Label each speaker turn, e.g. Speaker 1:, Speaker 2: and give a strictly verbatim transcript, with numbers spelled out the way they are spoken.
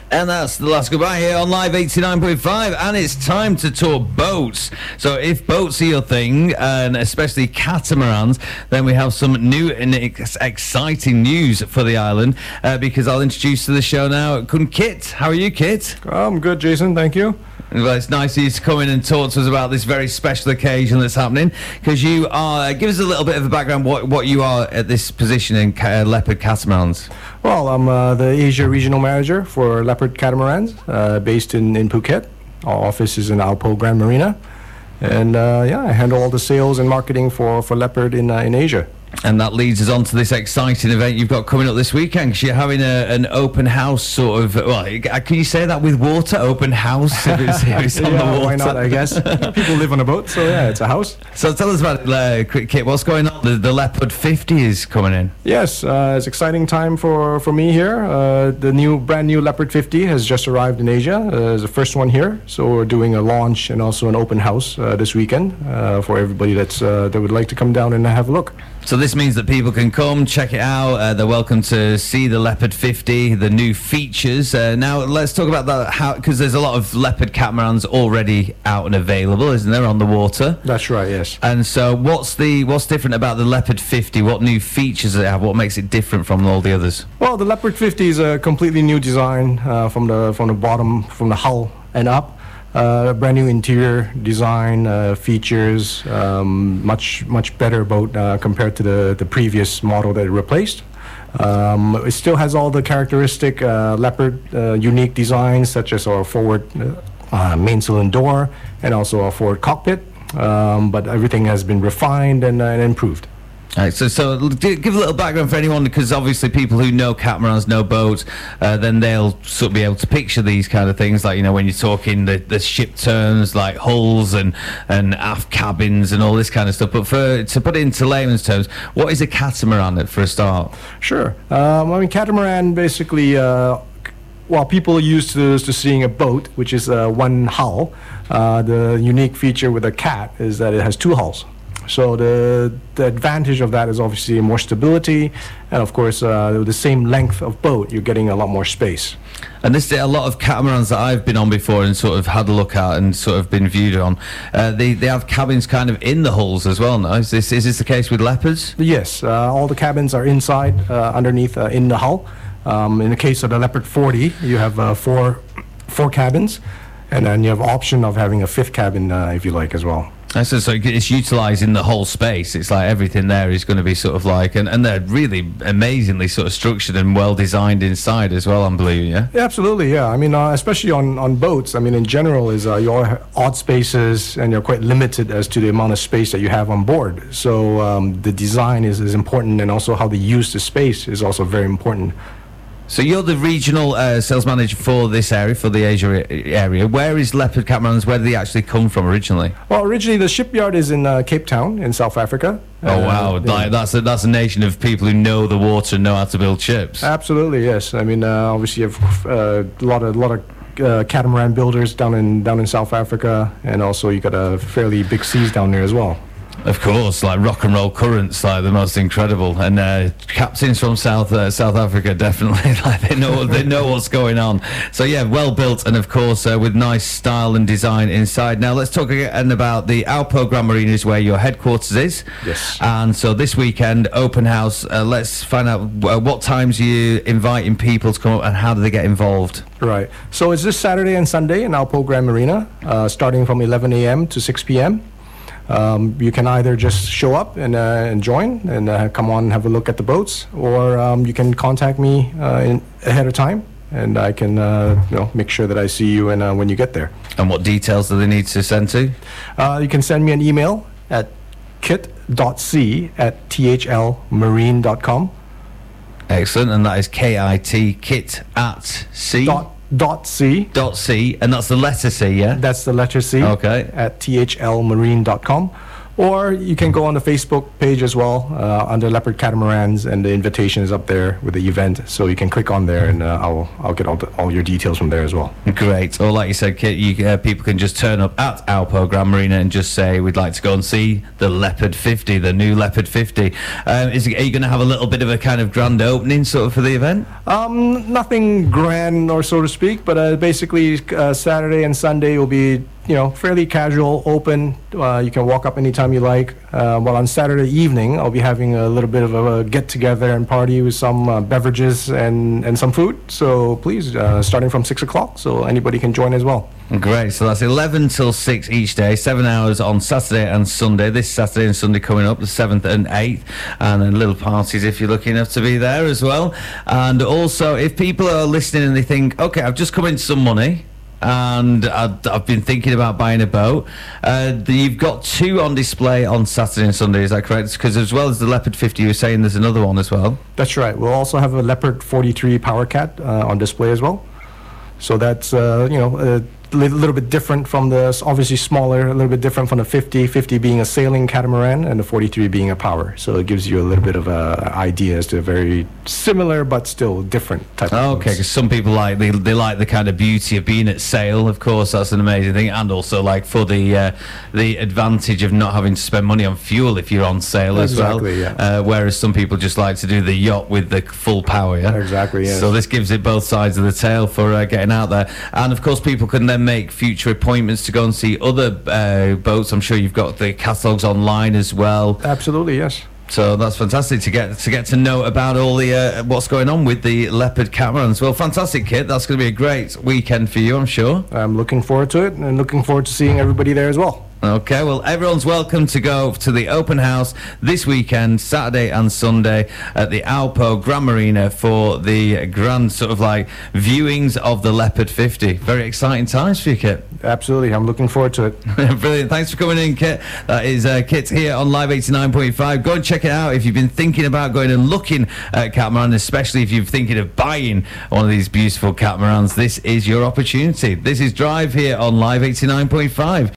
Speaker 1: And that's the last goodbye here on Live eighty-nine point five, and it's time to talk boats. So if boats are your thing, and especially catamarans, then we have some new and ex exciting news for the island, uh, because I'll introduce to the show now Kit. How are you, Kit?
Speaker 2: I'm good, Jason, thank you.
Speaker 1: Well, it's nice of you to come in and talk to us about this very special occasion that's happening, because you are, uh, give us a little bit of a background what, what you are at this position in uh, Leopard Catamarans.
Speaker 2: Well, I'm uh, the Asia Regional Manager for Leopard Catamarans, uh, based in, in Phuket. Our office is in Alpo Grand Marina. And uh, yeah, I handle all the sales and marketing for, for Leopard in, uh, in Asia.
Speaker 1: And that leads us on to this exciting event you've got coming up this weekend, because you're having a, an open house sort of, well, can you say that with water? Open house if it's, if it's on
Speaker 2: yeah,
Speaker 1: the water?
Speaker 2: Why not, I guess. People live on a boat, so yeah, it's a house.
Speaker 1: So tell us about it, uh, quick, Kit. What's going on? The, the Leopard fifty is coming in.
Speaker 2: Yes, uh, it's exciting time for, for me here. Uh, the new, brand new Leopard fifty has just arrived in Asia. Uh, it's the first one here, so we're doing a launch and also an open house uh, this weekend uh, for everybody that's, uh, that would like to come down and have a look.
Speaker 1: So this means that people can come, check it out. Uh, they're welcome to see the Leopard fifty, the new features. Uh, now, let's talk about that, how, because there's a lot of Leopard catamarans already out and available, isn't there, on the water?
Speaker 2: That's right, yes.
Speaker 1: And so what's the what's different about the Leopard fifty? What new features does it have? What makes it different from all the others?
Speaker 2: Well, the Leopard fifty is a completely new design uh, from the from the bottom, from the hull and up. Uh, brand new interior design, uh, features, um, much much better boat uh, compared to the the previous model that it replaced. Um, it still has all the characteristic uh, Leopard uh, unique designs, such as our forward uh, uh, mainsail and door, and also our forward cockpit. Um, but everything has been refined and, uh, and improved.
Speaker 1: All right, so, so give a little background for anyone, because obviously people who know catamarans, know boats, uh, then they'll sort of be able to picture these kind of things, like, you know, when you're talking the, the ship terms, like hulls and, and aft cabins and all this kind of stuff. But for to put it into layman's terms, what is a catamaran for a start?
Speaker 2: Sure. Um, I mean, catamaran basically, uh, well, people are used to, to seeing a boat, which is uh, one hull. Uh, the unique feature with a cat is that it has two hulls. So the, the advantage of that is obviously more stability, and of course uh, with the same length of boat, you're getting a lot more space.
Speaker 1: And this a lot of catamarans that I've been on before and sort of had a look at and sort of been viewed on, uh, they, they have cabins kind of in the hulls as well now. Is this, is this the case with Leopards?
Speaker 2: Yes, uh, all the cabins are inside, uh, underneath, uh, in the hull. Um, in the case of the Leopard forty, you have uh, four, four cabins, and then you have option of having a fifth cabin uh, if you like as well.
Speaker 1: So, so it's utilising the whole space. It's like everything there is going to be sort of like, and, and they're really amazingly sort of structured and well designed inside as well, I'm believing, yeah?
Speaker 2: Yeah, absolutely, yeah. I mean, uh, especially on, on boats, I mean, in general, is uh, you all have odd spaces, and you're quite limited as to the amount of space that you have on board. So um, the design is, is important, and also how they use the space is also very important.
Speaker 1: So you're the regional uh, sales manager for this area, for the Asia area. Where is Leopard Catamarans? Where did they actually come from originally?
Speaker 2: Well, originally the shipyard is in uh, Cape Town in South Africa.
Speaker 1: Oh wow! Uh, like, that's a that's a nation of people who know the water and know how to build ships.
Speaker 2: Absolutely, yes. I mean, uh, obviously, you have uh, a lot of lot of uh, catamaran builders down in down in South Africa, and also you got a fairly big seas down there as well.
Speaker 1: Of course, like rock and roll currents, like the most incredible, and uh, captains from South uh, South Africa definitely, like they know they know what's going on. So yeah, well built, and of course uh, with nice style and design inside. Now let's talk again about the Alpo Grand Marina, is where your headquarters is.
Speaker 2: Yes.
Speaker 1: And so this weekend, open house. Uh, let's find out uh, what times you inviting people to come up, and how do they get involved?
Speaker 2: Right. So it's this Saturday and Sunday in Alpo Grand Marina, uh, starting from eleven A M to six P M Um, you can either just show up and, uh, and join and uh, come on and have a look at the boats, or um, you can contact me uh, in, ahead of time, and I can uh, you know, make sure that I see you and, uh, when you get there.
Speaker 1: And what details do they need to send to?
Speaker 2: Uh, you can send me an email at kit dot c at t h l marine dot com.
Speaker 1: Excellent, and that is K I T, kit at C.
Speaker 2: Dot, dot C.
Speaker 1: Dot C, and that's the letter C, yeah?
Speaker 2: That's the letter C.
Speaker 1: Okay.
Speaker 2: At t h l marine dot com. Or you can go on the Facebook page as well, uh, under Leopard Catamarans, and the invitation is up there with the event. So you can click on there, and uh, I'll I'll get all, the, all your details from there as well.
Speaker 1: Great. Or like you said, Kit, you, uh, people can just turn up at Alpo Grand Marina and just say, we'd like to go and see the Leopard fifty, the new Leopard fifty. Um, is, are you going to have a little bit of a kind of grand opening sort of for the event?
Speaker 2: Um, nothing grand, or so to speak, but uh, basically uh, Saturday and Sunday will be, you know, fairly casual, open. Uh, you can walk up anytime you like. Uh, well, on Saturday evening, I'll be having a little bit of a get-together and party with some uh, beverages and, and some food. So please, uh, starting from six o'clock, so anybody can join as well.
Speaker 1: Great. So that's eleven till six each day, seven hours on Saturday and Sunday. This Saturday and Sunday coming up, the seventh and eighth, and then little parties if you're lucky enough to be there as well. And also, if people are listening and they think, okay, I've just come in some money, and I've, I've been thinking about buying a boat. Uh, the, you've got two on display on Saturday and Sunday, is that correct? Because as well as the Leopard fifty, you were saying there's another one as well.
Speaker 2: That's right. We'll also have a Leopard forty-three Power Cat uh, on display as well. So that's, uh, you know, a li little bit different from the, obviously smaller, a little bit different from the fifty, fifty being a sailing catamaran and the forty-three being a power. So it gives you a little bit of a idea as to a very similar but still different type of
Speaker 1: Okay, because some people like, they, they like the kind of beauty of being at sail, of course, that's an amazing thing, and also like for the uh, the advantage of not having to spend money on fuel if you're on sail as
Speaker 2: Exactly,
Speaker 1: well.
Speaker 2: yeah.
Speaker 1: Uh, whereas some people just like to do the yacht with the full power, yeah?
Speaker 2: Exactly, yes.
Speaker 1: So this gives it both sides of the tail for uh, getting out there. And of course, people can then make future appointments to go and see other uh, boats. I'm sure you've got the catalogues online as well.
Speaker 2: Absolutely, yes.
Speaker 1: So that's fantastic to get to get to know about all the uh, what's going on with the Leopard catamarans. Well, fantastic, Kit. That's going to be a great weekend for you, I'm sure.
Speaker 2: I'm looking forward to it, and looking forward to seeing everybody there as well.
Speaker 1: Okay, well, everyone's welcome to go to the open house this weekend, Saturday and Sunday, at the Alpo Grand Marina for the grand sort of like viewings of the Leopard fifty. Very exciting times for you, Kit.
Speaker 2: Absolutely, I'm looking forward to it.
Speaker 1: Brilliant. Thanks for coming in, Kit. That is uh, Kit here on Live eighty-nine point five. Go and check it out if you've been thinking about going and looking at catamaran, especially if you're thinking of buying one of these beautiful catamarans. This is your opportunity. This is Drive here on Live eighty-nine point five.